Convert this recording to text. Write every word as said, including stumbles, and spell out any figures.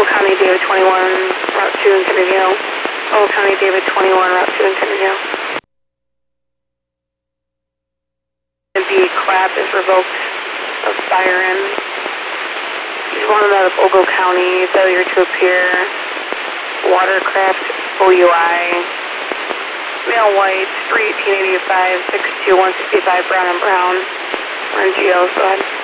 County David twenty-one, Route two in Kennedyville. Ogle County David twenty-one, Route two in Kennedyville. The clap is revoked of siren. He's wanted out of Ogle County, failure to appear. Watercraft O U I. Male white, three eighteen eighty-five, six two one sixty-five, brown and brown. We're in G Os, go ahead.